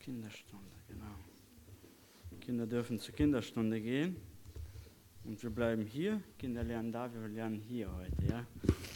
Kinderstunde, genau. Kinder dürfen zur Kinderstunde gehen und wir bleiben hier. Kinder lernen da, wir lernen hier heute.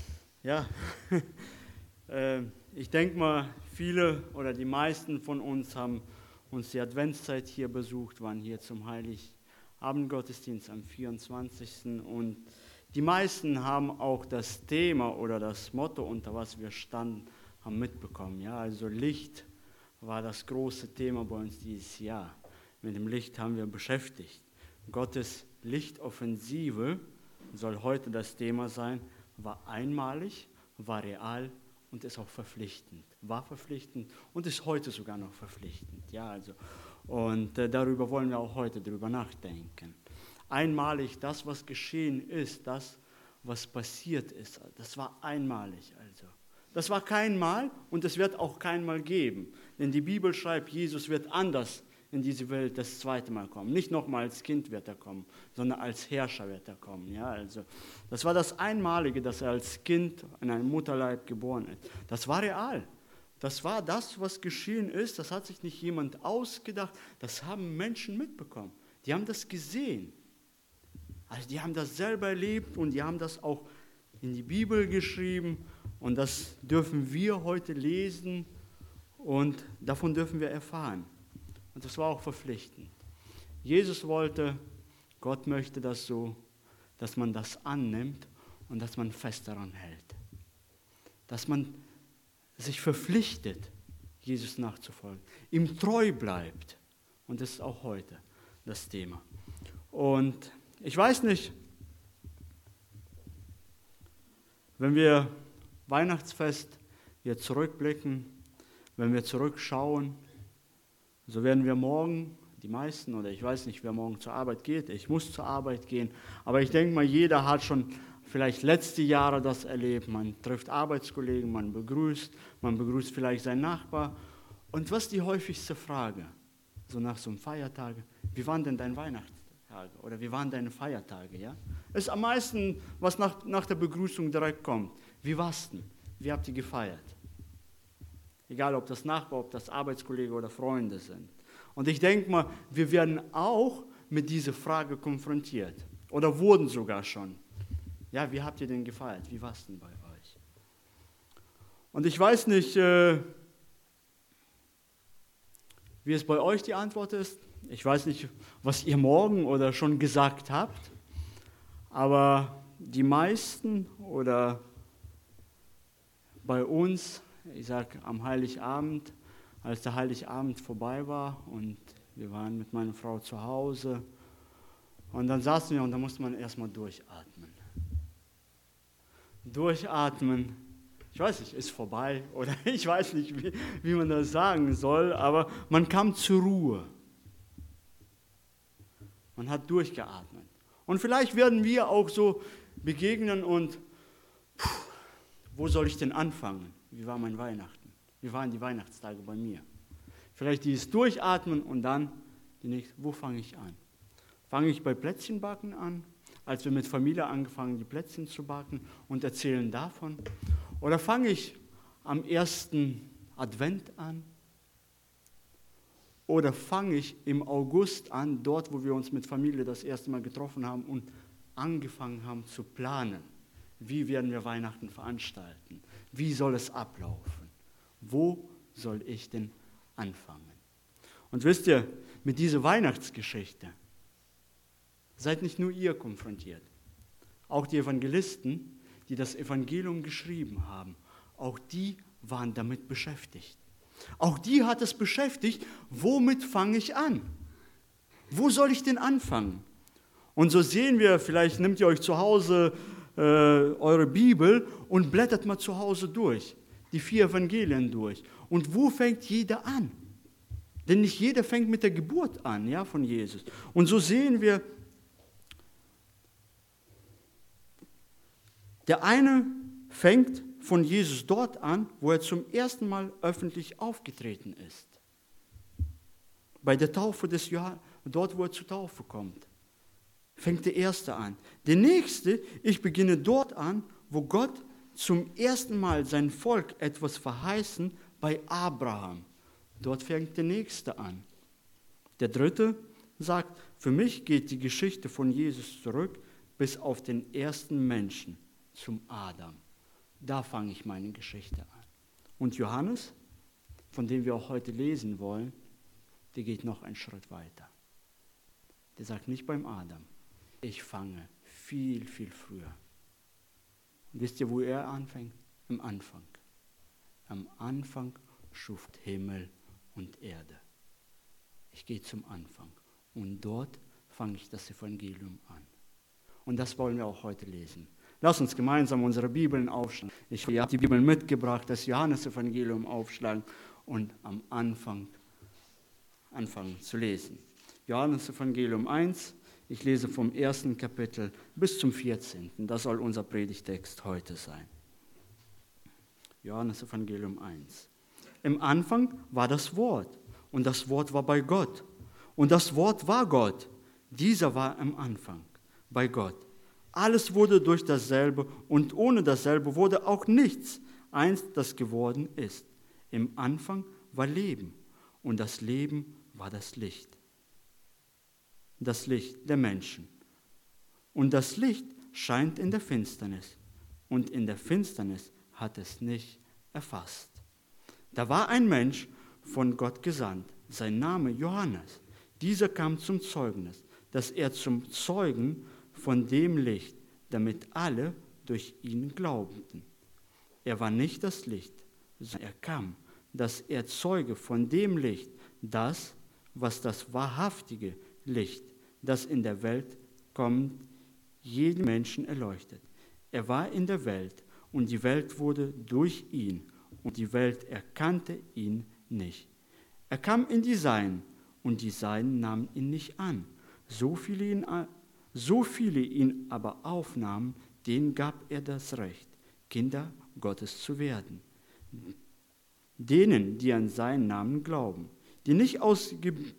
Ich denke mal, viele oder die meisten von uns haben uns die Adventszeit hier besucht, waren hier zum Heiligabendgottesdienst am 24. Und die meisten haben auch das Thema oder das Motto, unter was wir standen, haben mitbekommen. Ja, also Licht war das große Thema bei uns dieses Jahr. Mit dem Licht haben wir beschäftigt. Gottes Lichtoffensive soll heute das Thema sein, war einmalig, war real und ist auch verpflichtend. War verpflichtend und ist heute sogar noch verpflichtend. Ja, also, und darüber wollen wir auch heute drüber nachdenken. Einmalig, das, was geschehen ist, das, was passiert ist, das war einmalig also. Das war kein Mal und es wird auch kein Mal geben. Denn die Bibel schreibt, Jesus wird anders in diese Welt das zweite Mal kommen. Nicht nochmal als Kind wird er kommen, sondern als Herrscher wird er kommen. Ja, also, das war das Einmalige, dass er als Kind in einem Mutterleib geboren ist. Das war real. Das war das, was geschehen ist. Das hat sich nicht jemand ausgedacht. Das haben Menschen mitbekommen. Die haben das gesehen. Also die haben das selber erlebt und die haben das auch in die Bibel geschrieben. Und das dürfen wir heute lesen und davon dürfen wir erfahren. Und das war auch verpflichtend. Jesus wollte, Gott möchte das so, dass man das annimmt und dass man fest daran hält. Dass man sich verpflichtet, Jesus nachzufolgen, ihm treu bleibt. Und das ist auch heute das Thema. Und ich weiß nicht, wenn wir Weihnachtsfest hier zurückblicken, wenn wir zurückschauen, so werden wir morgen, die meisten, oder ich weiß nicht, wer morgen zur Arbeit geht, ich muss zur Arbeit gehen, aber ich denke mal, jeder hat schon vielleicht letzte Jahre das erlebt, man trifft Arbeitskollegen, man begrüßt vielleicht seinen Nachbar. Und was ist die häufigste Frage, so nach so einem Feiertag, wie waren denn deine Weihnachtstage oder wie waren deine Feiertage? Ja? Es ist am meisten, was nach der Begrüßung direkt kommt. Wie war's denn? Wie habt ihr gefeiert? Egal, ob das Nachbar, ob das Arbeitskollege oder Freunde sind. Und ich denke mal, wir werden auch mit dieser Frage konfrontiert. Oder wurden sogar schon. Ja, wie habt ihr denn gefeiert? Wie war's denn bei euch? Und ich weiß nicht, wie es bei euch die Antwort ist. Ich weiß nicht, was ihr morgen oder schon gesagt habt. Aber die meisten oder bei uns, ich sage am Heiligabend, als der Heiligabend vorbei war und wir waren mit meiner Frau zu Hause und dann saßen wir und da musste man erstmal durchatmen. Durchatmen, ich weiß nicht, ist vorbei oder ich weiß nicht, wie man das sagen soll, aber man kam zur Ruhe. Man hat durchgeatmet. Und vielleicht werden wir auch so begegnen und wo soll ich denn anfangen? Wie war mein Weihnachten? Wie waren die Weihnachtstage bei mir? Vielleicht dieses Durchatmen und dann die nächste, wo fange ich an? Fange ich bei Plätzchenbacken an, als wir mit Familie angefangen, die Plätzchen zu backen und erzählen davon? Oder fange ich am ersten Advent an? Oder fange ich im August an, dort, wo wir uns mit Familie das erste Mal getroffen haben und angefangen haben zu planen? Wie werden wir Weihnachten veranstalten? Wie soll es ablaufen? Wo soll ich denn anfangen? Und wisst ihr, mit dieser Weihnachtsgeschichte seid nicht nur ihr konfrontiert. Auch die Evangelisten, die das Evangelium geschrieben haben, auch die waren damit beschäftigt. Auch die hat es beschäftigt, womit fange ich an? Wo soll ich denn anfangen? Und so sehen wir, vielleicht nehmt ihr euch zu Hause eure Bibel und blättert mal zu Hause durch, die 4 Evangelien durch. Und wo fängt jeder an? Denn nicht jeder fängt mit der Geburt an, ja, von Jesus. Und so sehen wir, der eine fängt von Jesus dort an, wo er zum ersten Mal öffentlich aufgetreten ist. Bei der Taufe des Johannes, dort wo er zur Taufe kommt. Fängt der Erste an. Der Nächste, ich beginne dort an, wo Gott zum ersten Mal sein Volk etwas verheißen bei Abraham. Dort fängt der Nächste an. Der Dritte sagt, für mich geht die Geschichte von Jesus zurück bis auf den ersten Menschen, zum Adam. Da fange ich meine Geschichte an. Und Johannes, von dem wir auch heute lesen wollen, der geht noch einen Schritt weiter. Der sagt nicht beim Adam, ich fange viel, viel früher. Und wisst ihr, wo er anfängt? Am Anfang. Am Anfang schuf Himmel und Erde. Ich gehe zum Anfang und dort fange ich das Evangelium an. Und das wollen wir auch heute lesen. Lass uns gemeinsam unsere Bibeln aufschlagen. Ich habe die Bibel mitgebracht, das Johannesevangelium aufschlagen und am Anfang anfangen zu lesen. Johannesevangelium 1, ich lese vom 1. Kapitel bis zum 14. Das soll unser Predigtext heute sein. Johannesevangelium 1. Im Anfang war das Wort und das Wort war bei Gott und das Wort war Gott. Dieser war am Anfang bei Gott. Alles wurde durch dasselbe und ohne dasselbe wurde auch nichts eins, das geworden ist. Im Anfang war Leben und das Leben war das Licht der Menschen. Und das Licht scheint in der Finsternis und in der Finsternis hat es nicht erfasst. Da war ein Mensch von Gott gesandt, sein Name Johannes. Dieser kam zum Zeugnis, dass er zum Zeugen von dem Licht, damit alle durch ihn glaubten. Er war nicht das Licht, sondern er kam, dass er Zeuge von dem Licht, das, was das wahrhaftige Licht, das in der Welt kommt, jeden Menschen erleuchtet. Er war in der Welt und die Welt wurde durch ihn und die Welt erkannte ihn nicht. Er kam in die Seinen und die Seinen nahmen ihn nicht an. So viele ihn aber aufnahmen, denen gab er das Recht, Kinder Gottes zu werden. Denen, die an seinen Namen glauben, die nicht aus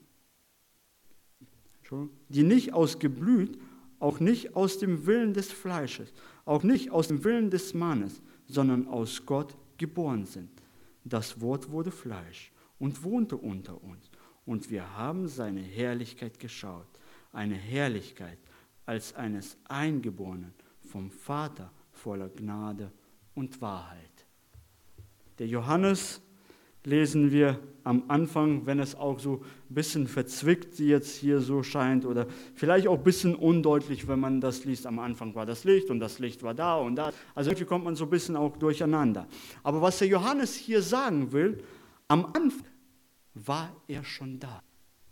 Geblüt, auch nicht aus dem Willen des Fleisches, auch nicht aus dem Willen des Mannes, sondern aus Gott geboren sind. Das Wort wurde Fleisch und wohnte unter uns, und wir haben seine Herrlichkeit geschaut, eine Herrlichkeit als eines Eingeborenen vom Vater voller Gnade und Wahrheit. Der Johannes lesen wir am Anfang, wenn es auch so ein bisschen verzwickt jetzt hier so scheint oder vielleicht auch ein bisschen undeutlich, wenn man das liest. Am Anfang war das Licht und das Licht war da und da. Also irgendwie kommt man so ein bisschen auch durcheinander. Aber was der Johannes hier sagen will, am Anfang war er schon da.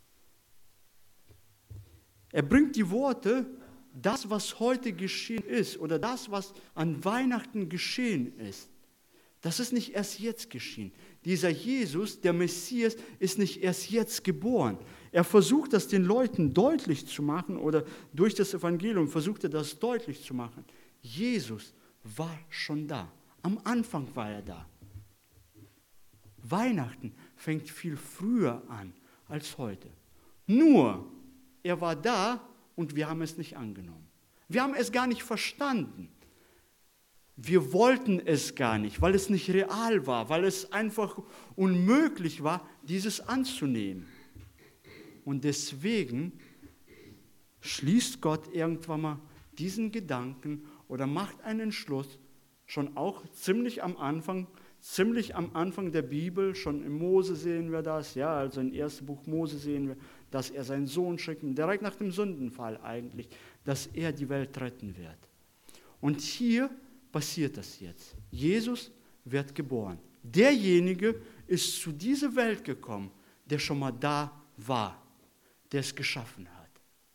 Er bringt die Worte, das, was heute geschehen ist oder das, was an Weihnachten geschehen ist, das ist nicht erst jetzt geschehen. Dieser Jesus, der Messias, ist nicht erst jetzt geboren. Er versucht das den Leuten deutlich zu machen oder durch das Evangelium versucht er das deutlich zu machen. Jesus war schon da. Am Anfang war er da. Weihnachten fängt viel früher an als heute. Nur, er war da und wir haben es nicht angenommen. Wir haben es gar nicht verstanden. Wir wollten es gar nicht, weil es nicht real war, weil es einfach unmöglich war, dieses anzunehmen. Und deswegen schließt Gott irgendwann mal diesen Gedanken oder macht einen Schluss, schon auch ziemlich am Anfang der Bibel, schon im Mose sehen wir das, ja, also im ersten Buch Mose sehen wir, dass er seinen Sohn schickt, direkt nach dem Sündenfall eigentlich, dass er die Welt retten wird. Und hier passiert das jetzt. Jesus wird geboren. Derjenige ist zu dieser Welt gekommen, der schon mal da war, der es geschaffen hat.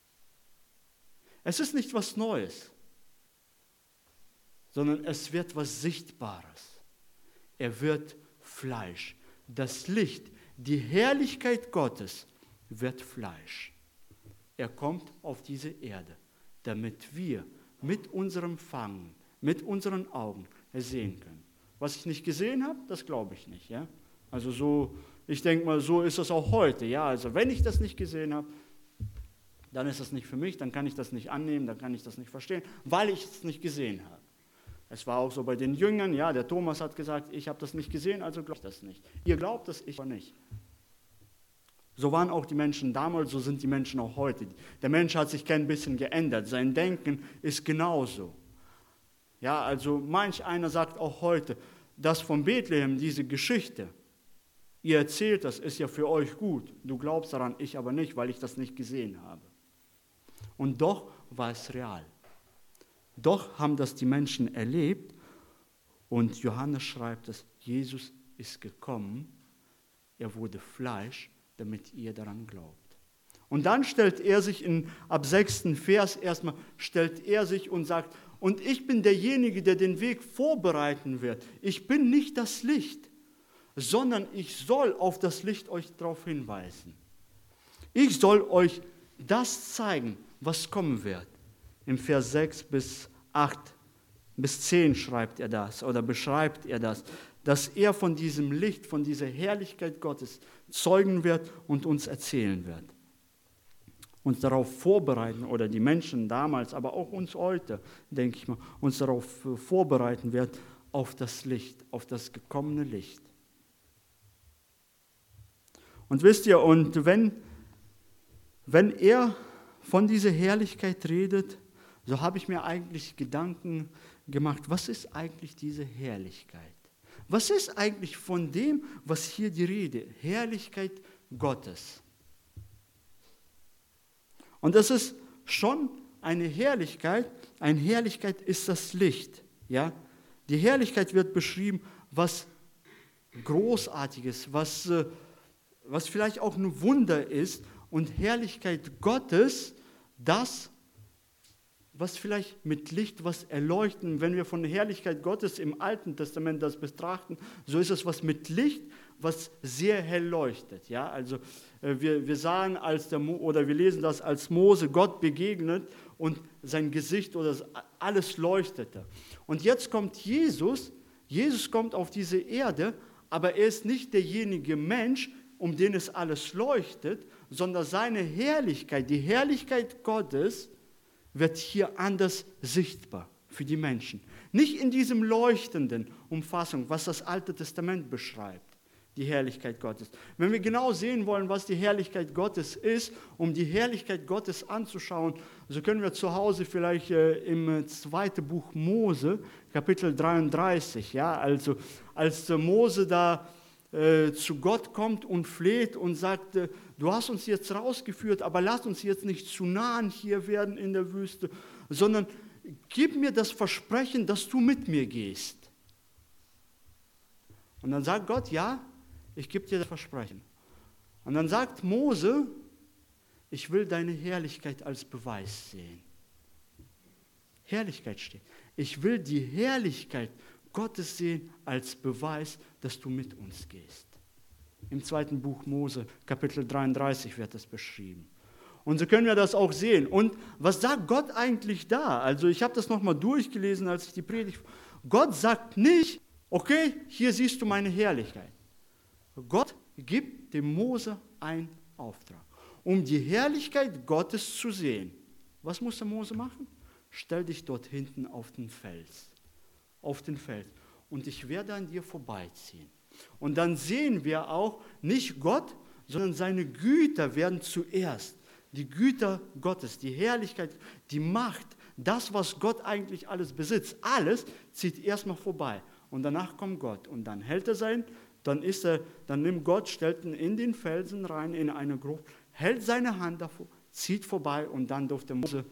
Es ist nicht was Neues, sondern es wird was Sichtbares. Er wird Fleisch. Das Licht, die Herrlichkeit Gottes wird Fleisch. Er kommt auf diese Erde, damit wir mit unserem Fangen, mit unseren Augen sehen können. Was ich nicht gesehen habe, das glaube ich nicht. Ja? Also so, ich denke mal, so ist es auch heute. Ja? Also wenn ich das nicht gesehen habe, dann ist das nicht für mich, dann kann ich das nicht annehmen, dann kann ich das nicht verstehen, weil ich es nicht gesehen habe. Es war auch so bei den Jüngern, ja, der Thomas hat gesagt, ich habe das nicht gesehen, also glaube ich das nicht. Ihr glaubt das, ich aber nicht. So waren auch die Menschen damals, so sind die Menschen auch heute. Der Mensch hat sich kein bisschen geändert, sein Denken ist genauso. Ja, also manch einer sagt auch heute, dass von Bethlehem diese Geschichte, ihr erzählt das, ist ja für euch gut. Du glaubst daran, ich aber nicht, weil ich das nicht gesehen habe. Und doch war es real. Doch haben das die Menschen erlebt und Johannes schreibt es, Jesus ist gekommen, er wurde Fleisch, damit ihr daran glaubt. Und dann stellt er sich ab 6. Vers erstmal, stellt er sich und sagt, und ich bin derjenige, der den Weg vorbereiten wird. Ich bin nicht das Licht, sondern ich soll auf das Licht euch darauf hinweisen. Ich soll euch das zeigen, was kommen wird. Im Vers 6 bis 8 bis 10 schreibt er das oder beschreibt er das, dass er von diesem Licht, von dieser Herrlichkeit Gottes zeugen wird und uns erzählen wird. Uns darauf vorbereiten, oder die Menschen damals, aber auch uns heute, denke ich mal, uns darauf vorbereiten wird, auf das Licht, auf das gekommene Licht. Und wisst ihr, und wenn er von dieser Herrlichkeit redet, so habe ich mir eigentlich Gedanken gemacht, was ist eigentlich diese Herrlichkeit? Was ist eigentlich von dem, was hier die Rede, Herrlichkeit Gottes? Und das ist schon eine Herrlichkeit ist das Licht. Ja? Die Herrlichkeit wird beschrieben, was Großartiges, was vielleicht auch ein Wunder ist. Und Herrlichkeit Gottes, das, was vielleicht mit Licht, was erleuchten, wenn wir von der Herrlichkeit Gottes im Alten Testament das betrachten, so ist es was mit Licht, was sehr hell leuchtet. Ja? Also wir sahen, wir lesen das, als Mose Gott begegnet und sein Gesicht oder alles leuchtete. Und jetzt kommt Jesus kommt auf diese Erde, aber er ist nicht derjenige Mensch, um den es alles leuchtet, sondern seine Herrlichkeit, die Herrlichkeit Gottes, wird hier anders sichtbar für die Menschen. Nicht in diesem leuchtenden Umfassung, was das Alte Testament beschreibt, die Herrlichkeit Gottes. Wenn wir genau sehen wollen, was die Herrlichkeit Gottes ist, um die Herrlichkeit Gottes anzuschauen, so können wir zu Hause vielleicht im 2. Buch Mose, Kapitel 33, ja, also als Mose da zu Gott kommt und fleht und sagt, du hast uns jetzt rausgeführt, aber lass uns jetzt nicht zu nahen hier werden in der Wüste, sondern gib mir das Versprechen, dass du mit mir gehst. Und dann sagt Gott, ja, ich gebe dir das Versprechen. Und dann sagt Mose, ich will deine Herrlichkeit als Beweis sehen. Herrlichkeit steht. Ich will die Herrlichkeit Gottes sehen als Beweis, dass du mit uns gehst. Im 2. Buch Mose, Kapitel 33 wird das beschrieben. Und so können wir das auch sehen. Und was sagt Gott eigentlich da? Also ich habe das nochmal durchgelesen, als ich die Predigt... Gott sagt nicht, okay, hier siehst du meine Herrlichkeit. Gott gibt dem Mose einen Auftrag, um die Herrlichkeit Gottes zu sehen. Was muss der Mose machen? Stell dich dort hinten auf den Fels. Und ich werde an dir vorbeiziehen. Und dann sehen wir auch nicht Gott, sondern seine Güter werden zuerst. Die Güter Gottes, die Herrlichkeit, die Macht, das, was Gott eigentlich alles besitzt, alles zieht erstmal vorbei. Und danach kommt Gott. Und dann hält er dann nimmt Gott, stellt ihn in den Felsen rein, in eine Gruft, hält seine Hand davor, zieht vorbei und dann durfte Mose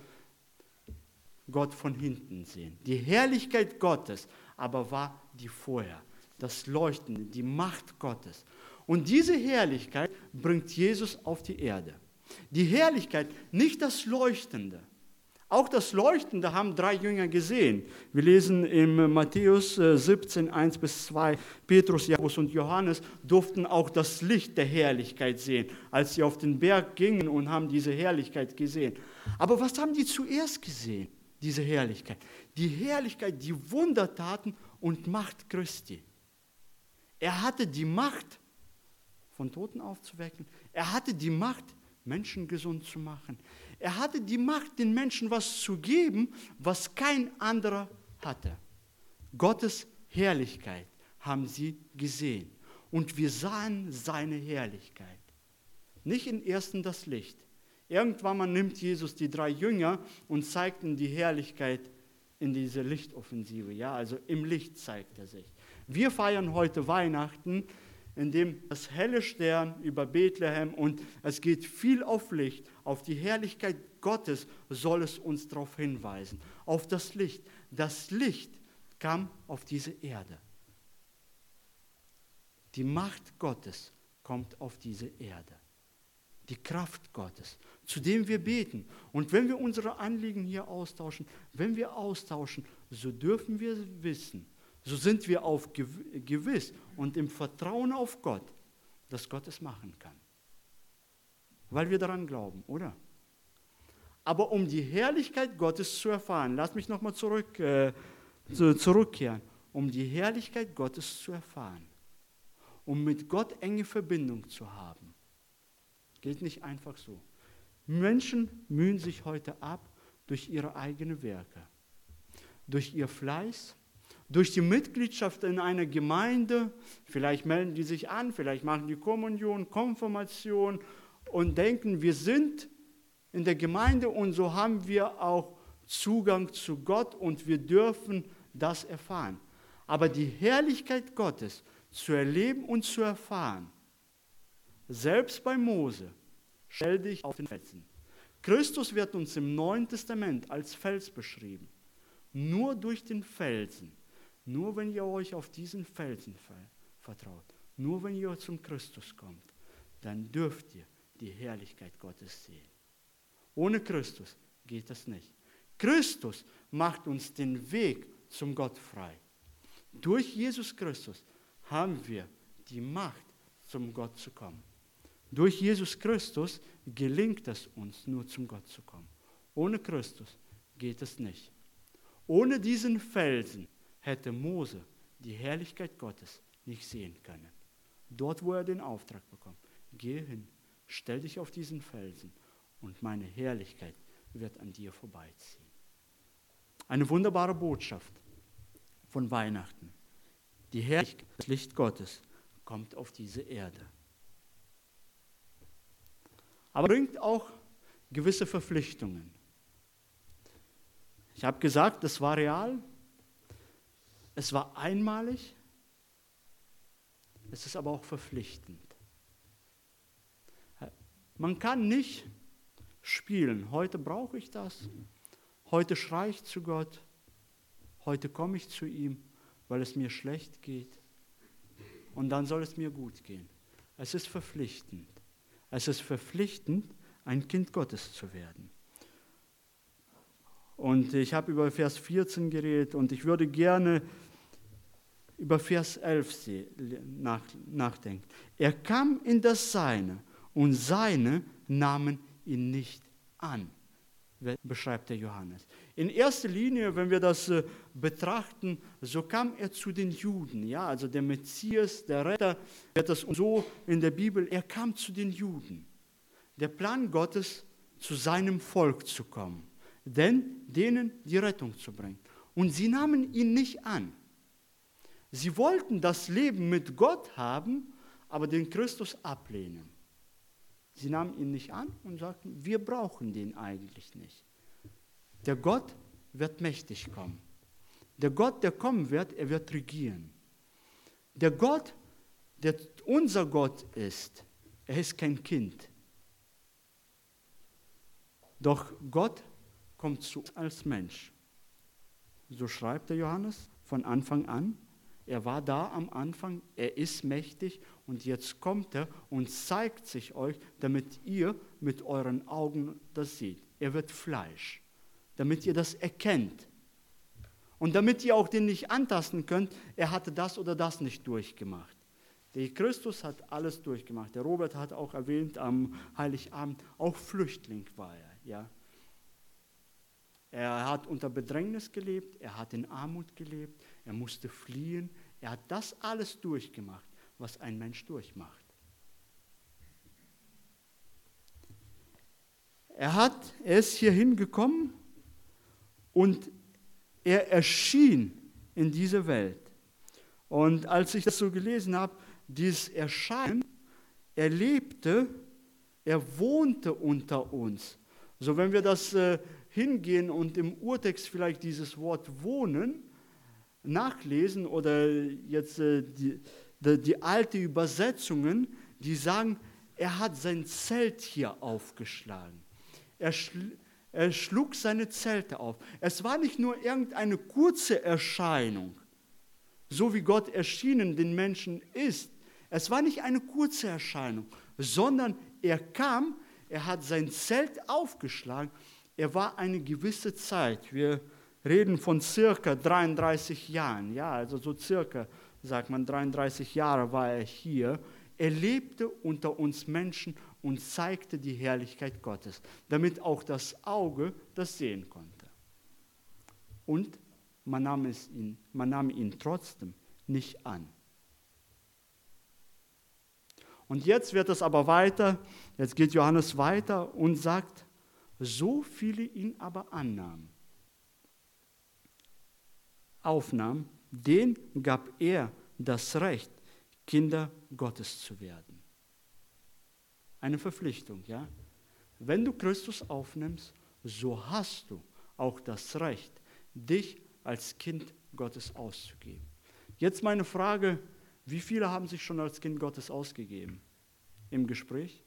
Gott von hinten sehen. Die Herrlichkeit Gottes aber war die vorher, das Leuchtende, die Macht Gottes. Und diese Herrlichkeit bringt Jesus auf die Erde. Die Herrlichkeit, nicht das Leuchtende. Auch das Leuchtende haben 3 Jünger gesehen. Wir lesen in Matthäus 17, 1-2, Petrus, Jakobus und Johannes durften auch das Licht der Herrlichkeit sehen, als sie auf den Berg gingen und haben diese Herrlichkeit gesehen. Aber was haben die zuerst gesehen? Diese Herrlichkeit. Die Herrlichkeit, die Wundertaten und Macht Christi. Er hatte die Macht, von Toten aufzuwecken. Er hatte die Macht, Menschen gesund zu machen. Er hatte die Macht, den Menschen was zu geben, was kein anderer hatte. Gottes Herrlichkeit haben sie gesehen. Und wir sahen seine Herrlichkeit. nicht in ersten das Licht. Irgendwann mal nimmt Jesus die 3 Jünger und zeigt ihnen die Herrlichkeit in diese Lichtoffensive. Ja, also im Licht zeigt er sich. Wir feiern heute Weihnachten, in dem das helle Stern über Bethlehem und es geht viel auf Licht, auf die Herrlichkeit Gottes soll es uns darauf hinweisen, auf das Licht. Das Licht kam auf diese Erde. Die Macht Gottes kommt auf diese Erde. Die Kraft Gottes, zu dem wir beten. Und wenn wir unsere Anliegen hier austauschen, so dürfen wir wissen, so sind wir auf gewiss und im Vertrauen auf Gott, dass Gott es machen kann. Weil wir daran glauben, oder? Aber um die Herrlichkeit Gottes zu erfahren, lass mich nochmal zurückkehren, um die Herrlichkeit Gottes zu erfahren, um mit Gott enge Verbindung zu haben, geht nicht einfach so. Menschen mühen sich heute ab durch ihre eigenen Werke, durch ihr Fleiß, durch die Mitgliedschaft in einer Gemeinde. Vielleicht melden die sich an, vielleicht machen die Kommunion, Konfirmation und denken, wir sind in der Gemeinde und so haben wir auch Zugang zu Gott und wir dürfen das erfahren. Aber die Herrlichkeit Gottes zu erleben und zu erfahren, selbst bei Mose, stell dich auf den Felsen. Christus wird uns im Neuen Testament als Fels beschrieben. Nur durch den Felsen, nur wenn ihr euch auf diesen Felsen vertraut, nur wenn ihr zum Christus kommt, dann dürft ihr die Herrlichkeit Gottes sehen. Ohne Christus geht das nicht. Christus macht uns den Weg zum Gott frei. Durch Jesus Christus haben wir die Macht, zum Gott zu kommen. Durch Jesus Christus gelingt es uns, nur zum Gott zu kommen. Ohne Christus geht es nicht. Ohne diesen Felsen hätte Mose die Herrlichkeit Gottes nicht sehen können. Dort, wo er den Auftrag bekommt, geh hin, stell dich auf diesen Felsen und meine Herrlichkeit wird an dir vorbeiziehen. Eine wunderbare Botschaft von Weihnachten. Die Herrlichkeit, das Licht Gottes kommt auf diese Erde. Aber bringt auch gewisse Verpflichtungen. Ich habe gesagt, das war real, es war einmalig, es ist aber auch verpflichtend. Man kann nicht spielen, heute brauche ich das, heute schreie ich zu Gott, heute komme ich zu ihm, weil es mir schlecht geht und dann soll es mir gut gehen. Es ist verpflichtend. Es ist verpflichtend, ein Kind Gottes zu werden. Und ich habe über Vers 14 geredet und ich würde gerne über Vers 11 nachdenken. Er kam in das Seine und Seine nahmen ihn nicht an, beschreibt der Johannes. In erster Linie, wenn wir das betrachten, so kam er zu den Juden. Ja, also der Messias, der Retter, wird das so in der Bibel, er kam zu den Juden. Der Plan Gottes, zu seinem Volk zu kommen, denn denen die Rettung zu bringen. Und sie nahmen ihn nicht an. Sie wollten das Leben mit Gott haben, aber den Christus ablehnen. Sie nahmen ihn nicht an und sagten, wir brauchen den eigentlich nicht. Der Gott wird mächtig kommen. Der Gott, der kommen wird, er wird regieren. Der Gott, der unser Gott ist, er ist kein Kind. Doch Gott kommt zu uns als Mensch. So schreibt der Johannes von Anfang an. Er war da am Anfang, er ist mächtig und jetzt kommt er und zeigt sich euch, damit ihr mit euren Augen das seht. Er wird Fleisch, damit ihr das erkennt. Und damit ihr auch den nicht antasten könnt, er hatte das oder das nicht durchgemacht. Der Christus hat alles durchgemacht. Der Robert hat auch erwähnt am Heiligabend, auch Flüchtling war er. Ja. Er hat unter Bedrängnis gelebt, er hat in Armut gelebt, er musste fliehen. Er hat das alles durchgemacht, was ein Mensch durchmacht. Er ist hier hingekommen und er erschien in diese Welt. Und als ich das so gelesen habe, dieses Erscheinen, er lebte Er wohnte unter uns. So, wenn wir das hingehen und im Urtext vielleicht dieses Wort wohnen nachlesen oder jetzt die alte Übersetzungen, die sagen, er hat sein Zelt hier aufgeschlagen. Er schlug seine Zelte auf. Es war nicht nur irgendeine kurze Erscheinung, so wie Gott erschienen den Menschen ist. Es war nicht eine kurze Erscheinung, sondern er kam, er hat sein Zelt aufgeschlagen. Er war eine gewisse Zeit. Wir reden von circa 33 Jahren. Ja, also so circa, sagt man, 33 Jahre war er hier. Er lebte unter uns Menschen und zeigte die Herrlichkeit Gottes, damit auch das Auge das sehen konnte. Und man nahm ihn trotzdem nicht an. Und jetzt wird es aber weiter, jetzt geht Johannes weiter und sagt, so viele ihn aber aufnahmen, denen gab er das Recht, Kinder Gottes zu werden. Eine Verpflichtung, ja? Wenn du Christus aufnimmst, so hast du auch das Recht, dich als Kind Gottes auszugeben. Jetzt meine Frage, wie viele haben sich schon als Kind Gottes ausgegeben im Gespräch?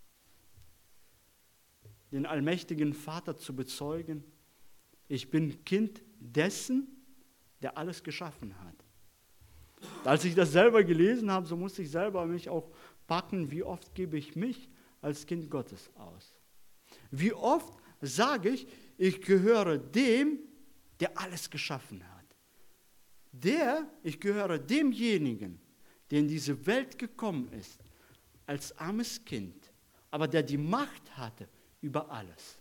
Den allmächtigen Vater zu bezeugen, ich bin Kind dessen, der alles geschaffen hat. Als ich das selber gelesen habe, so musste ich selber mich auch packen, wie oft gebe ich mich als Kind Gottes aus. Wie oft sage ich, ich gehöre dem, der alles geschaffen hat. Ich gehöre demjenigen, der in diese Welt gekommen ist, als armes Kind, aber der die Macht hatte über alles.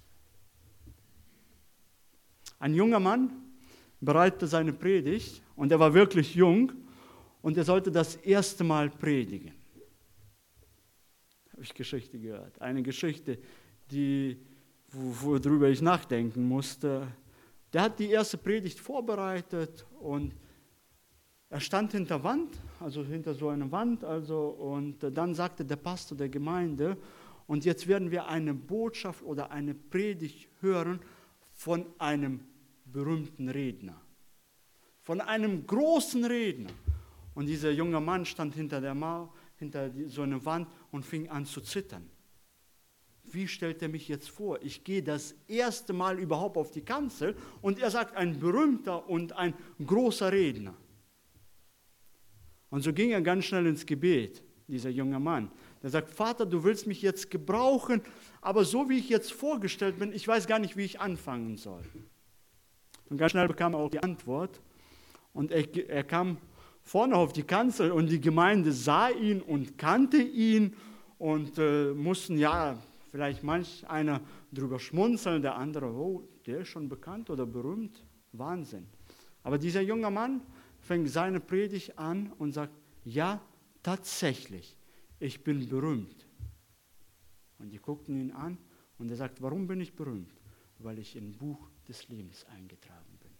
Ein junger Mann bereitete seine Predigt und er war wirklich jung und er sollte das erste Mal predigen. Habe ich Geschichte gehört. Eine Geschichte, worüber ich nachdenken musste. Der hat die erste Predigt vorbereitet und er stand hinter Wand, also hinter so einer Wand, und dann sagte der Pastor der Gemeinde, und jetzt werden wir eine Botschaft oder eine Predigt hören von einem berühmten Redner, von einem großen Redner. Und dieser junge Mann stand hinter der Mauer, hinter so einer Wand und fing an zu zittern. Wie stellt er mich jetzt vor? Ich gehe das erste Mal überhaupt auf die Kanzel und er sagt, ein berühmter und ein großer Redner. Und so ging er ganz schnell ins Gebet, dieser junge Mann. Der sagt, Vater, du willst mich jetzt gebrauchen, aber so wie ich jetzt vorgestellt bin, ich weiß gar nicht, wie ich anfangen soll. Und ganz schnell bekam er auch die Antwort und er kam vorne auf die Kanzel und die Gemeinde sah ihn und kannte ihn und mussten vielleicht manch einer drüber schmunzeln, der andere, oh, der ist schon bekannt oder berühmt, Wahnsinn. Aber dieser junge Mann fängt seine Predigt an und sagt, ja, tatsächlich, ich bin berühmt. Und die guckten ihn an und er sagt, warum bin ich berühmt? Weil ich im Buch des Lebens eingetragen bin.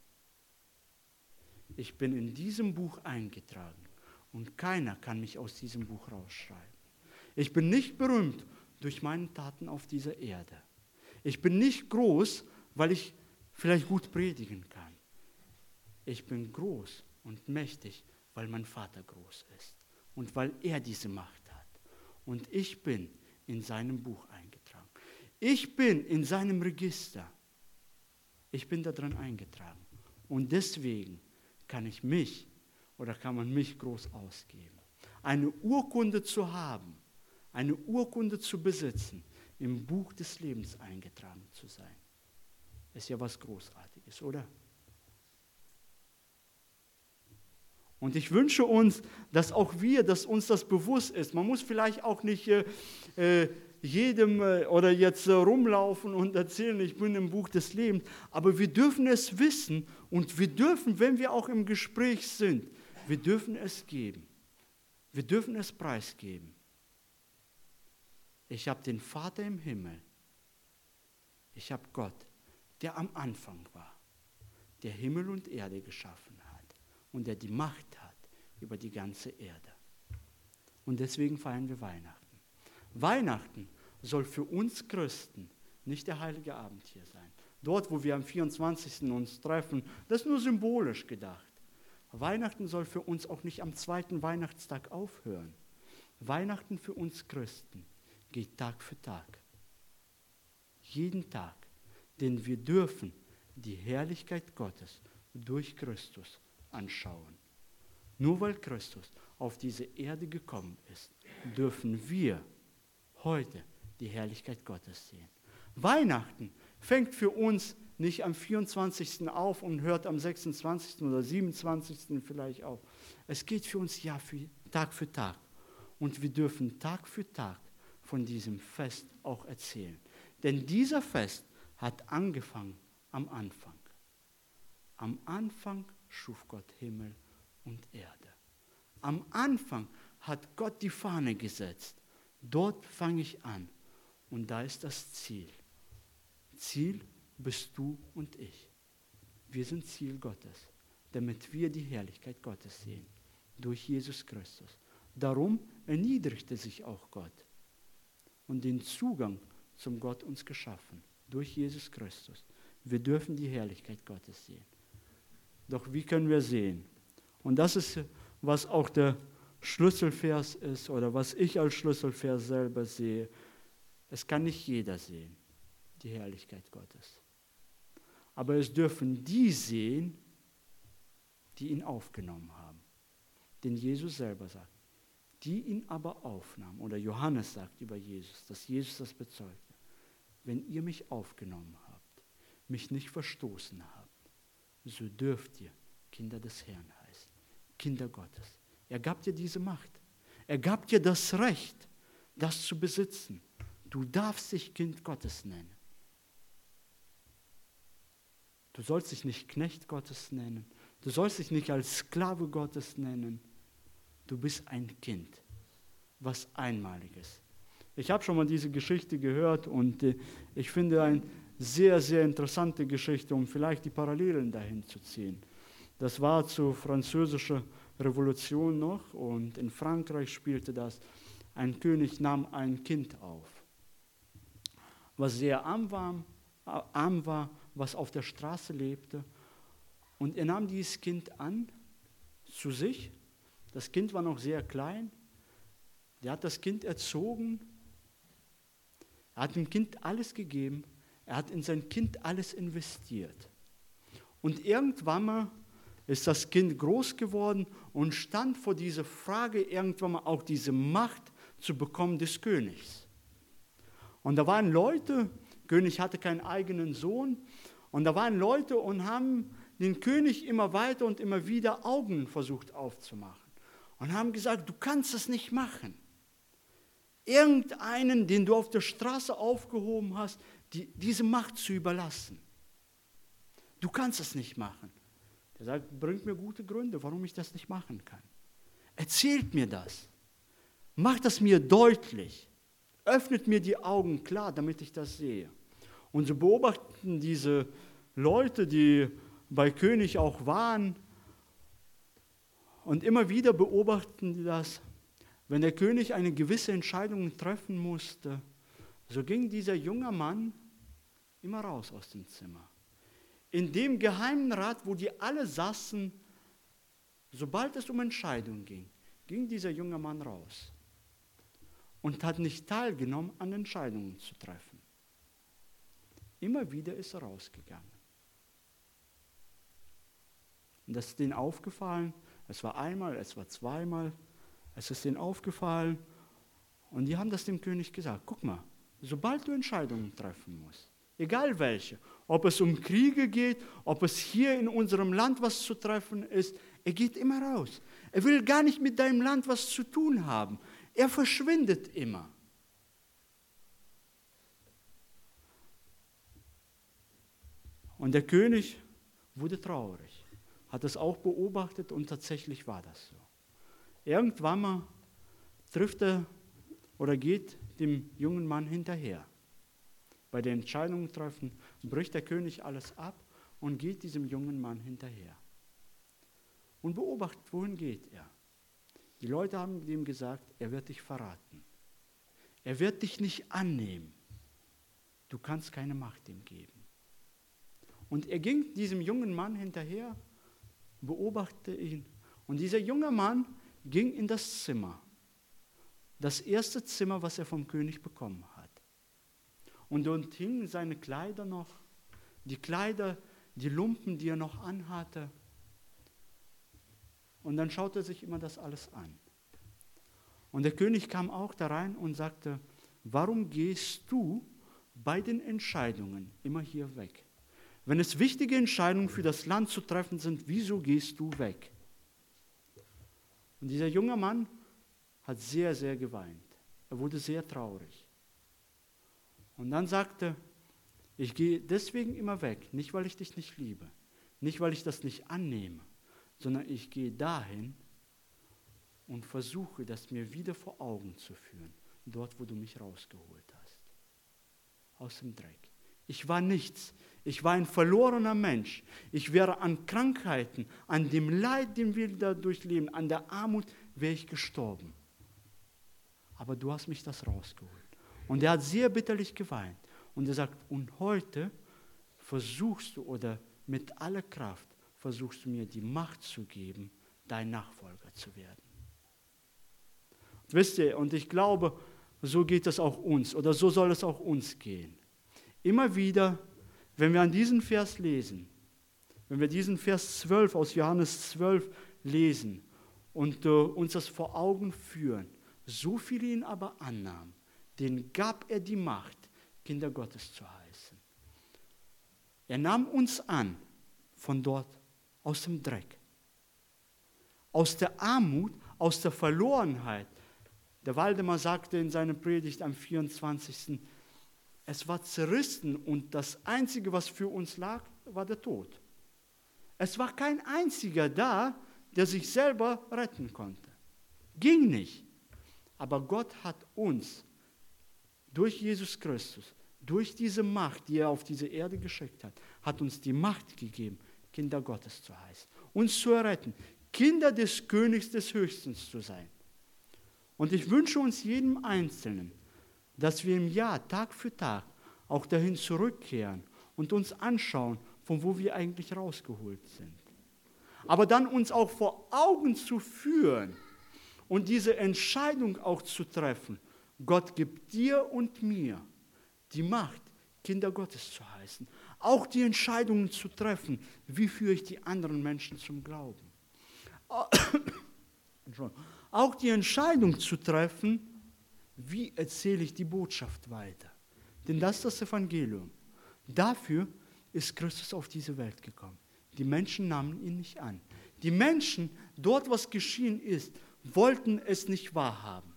Ich bin in diesem Buch eingetragen und keiner kann mich aus diesem Buch rausschreiben. Ich bin nicht berühmt durch meine Taten auf dieser Erde. Ich bin nicht groß, weil ich vielleicht gut predigen kann. Ich bin groß und mächtig, weil mein Vater groß ist und weil er diese Macht hat. Und ich bin in seinem Buch eingetragen. Ich bin in seinem Register. Ich bin da drin eingetragen. Und deswegen kann man mich groß ausgeben. Eine Urkunde zu haben, eine Urkunde zu besitzen, im Buch des Lebens eingetragen zu sein, ist ja was Großartiges, oder? Und ich wünsche uns, dass uns das bewusst ist. Man muss vielleicht auch nicht jedem oder jetzt rumlaufen und erzählen, ich bin im Buch des Lebens, aber wir dürfen es wissen und wir dürfen, wenn wir auch im Gespräch sind, wir dürfen es geben. Wir dürfen es preisgeben. Ich habe den Vater im Himmel. Ich habe Gott, der am Anfang war, der Himmel und Erde geschaffen hat und der die Macht hat über die ganze Erde. Und deswegen feiern wir Weihnachten. Weihnachten, soll für uns Christen nicht der heilige Abend hier sein. Dort, wo wir am 24. uns treffen, das ist nur symbolisch gedacht. Weihnachten soll für uns auch nicht am zweiten Weihnachtstag aufhören. Weihnachten für uns Christen geht Tag für Tag. Jeden Tag. Denn wir dürfen die Herrlichkeit Gottes durch Christus anschauen. Nur weil Christus auf diese Erde gekommen ist, dürfen wir heute die Herrlichkeit Gottes sehen. Weihnachten fängt für uns nicht am 24. auf und hört am 26. oder 27. vielleicht auf. Es geht für uns Jahr für Tag für Tag. Und wir dürfen Tag für Tag von diesem Fest auch erzählen. Denn dieser Fest hat angefangen am Anfang. Am Anfang schuf Gott Himmel und Erde. Am Anfang hat Gott die Fahne gesetzt. Dort fange ich an. Und da ist das Ziel. Ziel bist du und ich. Wir sind Ziel Gottes, damit wir die Herrlichkeit Gottes sehen. Durch Jesus Christus. Darum erniedrigte sich auch Gott und den Zugang zum Gott uns geschaffen. Durch Jesus Christus. Wir dürfen die Herrlichkeit Gottes sehen. Doch wie können wir sehen? Und das ist, was auch der Schlüsselvers ist oder was ich als Schlüsselvers selber sehe. Es kann nicht jeder sehen, die Herrlichkeit Gottes. Aber es dürfen die sehen, die ihn aufgenommen haben. Denn Jesus selber sagt, die ihn aber aufnahmen, oder Johannes sagt über Jesus, dass Jesus das bezeugte, wenn ihr mich aufgenommen habt, mich nicht verstoßen habt, so dürft ihr Kinder des Herrn heißen, Kinder Gottes. Er gab dir diese Macht. Er gab dir das Recht, das zu besitzen. Du darfst dich Kind Gottes nennen. Du sollst dich nicht Knecht Gottes nennen. Du sollst dich nicht als Sklave Gottes nennen. Du bist ein Kind, was Einmaliges. Ich habe schon mal diese Geschichte gehört und ich finde eine sehr, sehr interessante Geschichte, um vielleicht die Parallelen dahin zu ziehen. Das war zur Französischen Revolution noch und in Frankreich spielte das. Ein König nahm ein Kind auf, was sehr arm war, was auf der Straße lebte. Und er nahm dieses Kind an zu sich. Das Kind war noch sehr klein. Der hat das Kind erzogen. Er hat dem Kind alles gegeben. Er hat in sein Kind alles investiert. Und irgendwann mal ist das Kind groß geworden und stand vor dieser Frage, irgendwann mal auch diese Macht zu bekommen des Königs. Und da waren Leute, der König hatte keinen eigenen Sohn, und da waren Leute und haben den König immer weiter und immer wieder Augen versucht aufzumachen. Und haben gesagt, du kannst es nicht machen. Irgendeinen, den du auf der Straße aufgehoben hast, diese Macht zu überlassen. Du kannst es nicht machen. Der sagt, bringt mir gute Gründe, warum ich das nicht machen kann. Erzählt mir das. Macht das mir deutlich. Öffnet mir die Augen klar, damit ich das sehe. Und so beobachten diese Leute, die bei König auch waren, und immer wieder beobachten die das, wenn der König eine gewisse Entscheidung treffen musste, so ging dieser junge Mann immer raus aus dem Zimmer. In dem geheimen Rat, wo die alle saßen, sobald es um Entscheidungen ging, ging dieser junge Mann raus und hat nicht teilgenommen, an Entscheidungen zu treffen. Immer wieder ist er rausgegangen. Und das ist denen aufgefallen, es war einmal, es war zweimal, es ist denen aufgefallen und die haben das dem König gesagt, guck mal, sobald du Entscheidungen treffen musst, egal welche, ob es um Kriege geht, ob es hier in unserem Land was zu treffen ist, er geht immer raus. Er will gar nicht mit deinem Land was zu tun haben. Er verschwindet immer. Und der König wurde traurig, hat es auch beobachtet und tatsächlich war das so. Irgendwann mal trifft er oder geht dem jungen Mann hinterher. Bei der Entscheidung treffen bricht der König alles ab und geht diesem jungen Mann hinterher. Und beobachtet, wohin geht er. Die Leute haben ihm gesagt, er wird dich verraten. Er wird dich nicht annehmen. Du kannst keine Macht ihm geben. Und er ging diesem jungen Mann hinterher, beobachtete ihn. Und dieser junge Mann ging in das Zimmer. Das erste Zimmer, was er vom König bekommen hat. Und dort hingen seine Kleider noch, die Kleider, die Lumpen, die er noch anhatte. Und dann schaute er sich immer das alles an. Und der König kam auch da rein und sagte, warum gehst du bei den Entscheidungen immer hier weg? Wenn es wichtige Entscheidungen für das Land zu treffen sind, wieso gehst du weg? Und dieser junge Mann hat sehr, sehr geweint. Er wurde sehr traurig. Und dann sagte, ich gehe deswegen immer weg, nicht weil ich dich nicht liebe, nicht weil ich das nicht annehme, sondern ich gehe dahin und versuche, das mir wieder vor Augen zu führen, dort, wo du mich rausgeholt hast. Aus dem Dreck. Ich war nichts. Ich war ein verlorener Mensch. Ich wäre an Krankheiten, an dem Leid, den wir da durchleben, an der Armut, wäre ich gestorben. Aber du hast mich das rausgeholt. Und er hat sehr bitterlich geweint. Und er sagt, und heute versuchst du oder mit aller Kraft versuchst du mir die Macht zu geben, dein Nachfolger zu werden. Und wisst ihr, und ich glaube, so geht es auch uns oder so soll es auch uns gehen. Immer wieder, wenn wir an diesen Vers lesen, wenn wir diesen Vers 12 aus Johannes 12 lesen und uns das vor Augen führen, so viele ihn aber annahmen, denen gab er die Macht, Kinder Gottes zu heißen. Er nahm uns an von dort, aus dem Dreck, aus der Armut, aus der Verlorenheit. Der Waldemar sagte in seiner Predigt am 24. Es war zerrissen und das Einzige, was für uns lag, war der Tod. Es war kein einziger da, der sich selber retten konnte. Ging nicht. Aber Gott hat uns durch Jesus Christus, durch diese Macht, die er auf diese Erde geschickt hat, hat uns die Macht gegeben, Kinder Gottes zu heißen, uns zu erretten, Kinder des Königs des Höchstens zu sein. Und ich wünsche uns jedem Einzelnen, dass wir im Jahr, Tag für Tag, auch dahin zurückkehren und uns anschauen, von wo wir eigentlich rausgeholt sind. Aber dann uns auch vor Augen zu führen und diese Entscheidung auch zu treffen. Gott gibt dir und mir die Macht, Kinder Gottes zu heißen. Auch die Entscheidungen zu treffen, wie führe ich die anderen Menschen zum Glauben. Auch die Entscheidung zu treffen, wie erzähle ich die Botschaft weiter? Denn das ist das Evangelium. Dafür ist Christus auf diese Welt gekommen. Die Menschen nahmen ihn nicht an. Die Menschen, dort was geschehen ist, wollten es nicht wahrhaben.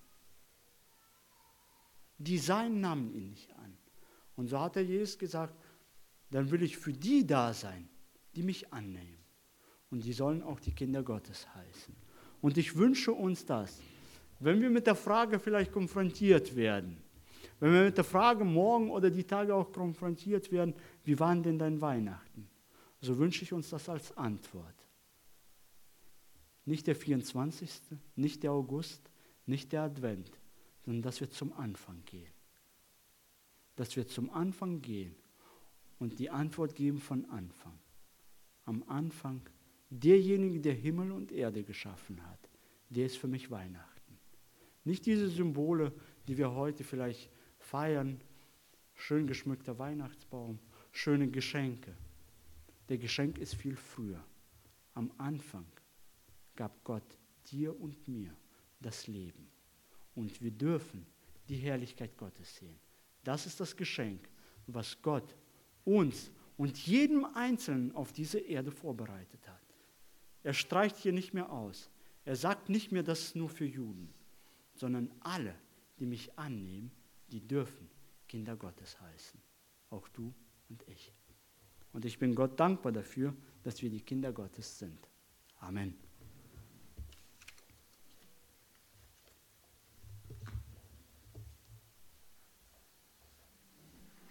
Die Seinen nahmen ihn nicht an. Und so hat Jesus gesagt, dann will ich für die da sein, die mich annehmen. Und die sollen auch die Kinder Gottes heißen. Und ich wünsche uns das. Wenn wir mit der Frage vielleicht konfrontiert werden, wenn wir mit der Frage morgen oder die Tage auch konfrontiert werden, wie waren denn deine Weihnachten? So wünsche ich uns das als Antwort. Nicht der 24., nicht der August, nicht der Advent, sondern dass wir zum Anfang gehen. Dass wir zum Anfang gehen und die Antwort geben von Anfang. Am Anfang, derjenige, der Himmel und Erde geschaffen hat, der ist für mich Weihnachten. Nicht diese Symbole, die wir heute vielleicht feiern, schön geschmückter Weihnachtsbaum, schöne Geschenke. Der Geschenk ist viel früher. Am Anfang gab Gott dir und mir das Leben. Und wir dürfen die Herrlichkeit Gottes sehen. Das ist das Geschenk, was Gott uns und jedem Einzelnen auf dieser Erde vorbereitet hat. Er streicht hier nicht mehr aus. Er sagt nicht mehr, das ist nur für Juden, sondern alle, die mich annehmen, die dürfen Kinder Gottes heißen. Auch du und ich. Und ich bin Gott dankbar dafür, dass wir die Kinder Gottes sind. Amen.